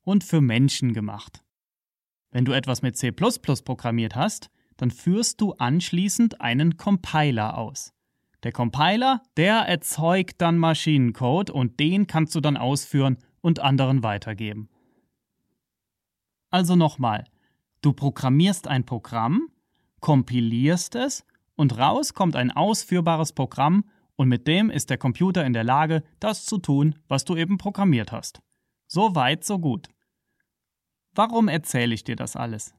und für Menschen gemacht. Wenn du etwas mit C++ programmiert hast, dann führst du anschließend einen Compiler aus. Der Compiler, der erzeugt dann Maschinencode und den kannst du dann ausführen und anderen weitergeben. Also nochmal, du programmierst ein Programm, kompilierst es und raus kommt ein ausführbares Programm und mit dem ist der Computer in der Lage, das zu tun, was du eben programmiert hast. So weit, so gut. Warum erzähle ich dir das alles?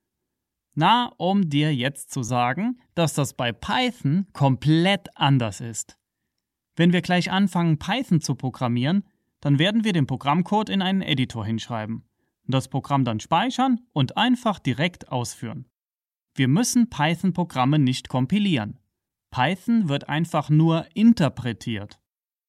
Na, um dir jetzt zu sagen, dass das bei Python komplett anders ist. Wenn wir gleich anfangen, Python zu programmieren, dann werden wir den Programmcode in einen Editor hinschreiben, das Programm dann speichern und einfach direkt ausführen. Wir müssen Python-Programme nicht kompilieren. Python wird einfach nur interpretiert.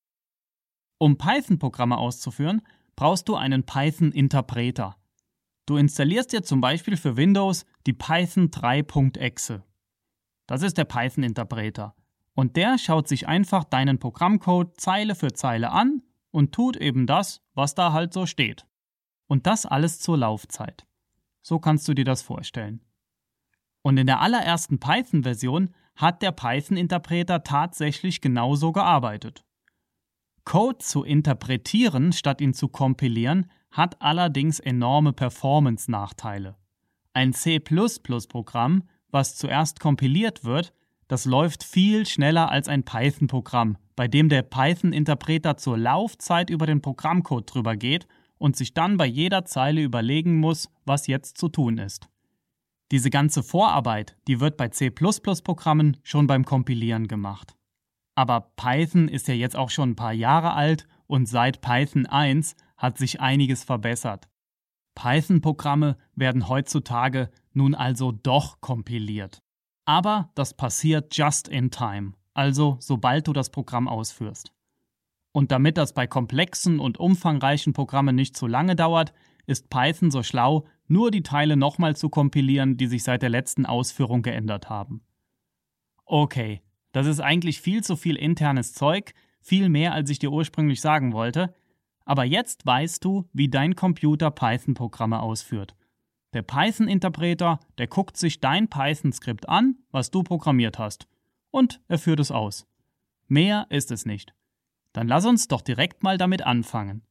Um Python-Programme auszuführen, brauchst du einen Python-Interpreter. Du installierst dir zum Beispiel für Windows die Python 3.exe. Das ist der Python-Interpreter. Und der schaut sich einfach deinen Programmcode Zeile für Zeile an und tut eben das, was da halt so steht. Und das alles zur Laufzeit. So kannst du dir das vorstellen. Und in der allerersten Python-Version hat der Python-Interpreter tatsächlich genauso gearbeitet. Code zu interpretieren, statt ihn zu kompilieren, hat allerdings enorme Performance-Nachteile. Ein C++-Programm, was zuerst kompiliert wird, das läuft viel schneller als ein Python-Programm, bei dem der Python-Interpreter zur Laufzeit über den Programmcode drüber geht und sich dann bei jeder Zeile überlegen muss, was jetzt zu tun ist. Diese ganze Vorarbeit, die wird bei C++-Programmen schon beim Kompilieren gemacht. Aber Python ist ja jetzt auch schon ein paar Jahre alt und seit Python 1 hat sich einiges verbessert. Python-Programme werden heutzutage nun also doch kompiliert. Aber das passiert just in time, also sobald du das Programm ausführst. Und damit das bei komplexen und umfangreichen Programmen nicht zu lange dauert, ist Python so schlau, nur die Teile nochmal zu kompilieren, die sich seit der letzten Ausführung geändert haben. Okay, das ist eigentlich viel zu viel internes Zeug, viel mehr als ich dir ursprünglich sagen wollte, aber jetzt weißt du, wie dein Computer Python-Programme ausführt. Der Python-Interpreter, der guckt sich dein Python-Skript an, was du programmiert hast, und er führt es aus. Mehr ist es nicht. Dann lass uns doch direkt mal damit anfangen.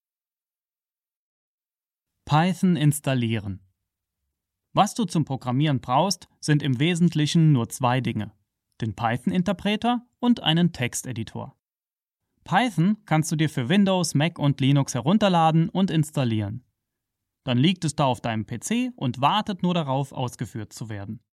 Python installieren. Was du zum Programmieren brauchst, sind im Wesentlichen nur zwei Dinge: den Python-Interpreter und einen Texteditor. Python kannst du dir für Windows, Mac und Linux herunterladen und installieren. Dann liegt es da auf deinem PC und wartet nur darauf, ausgeführt zu werden.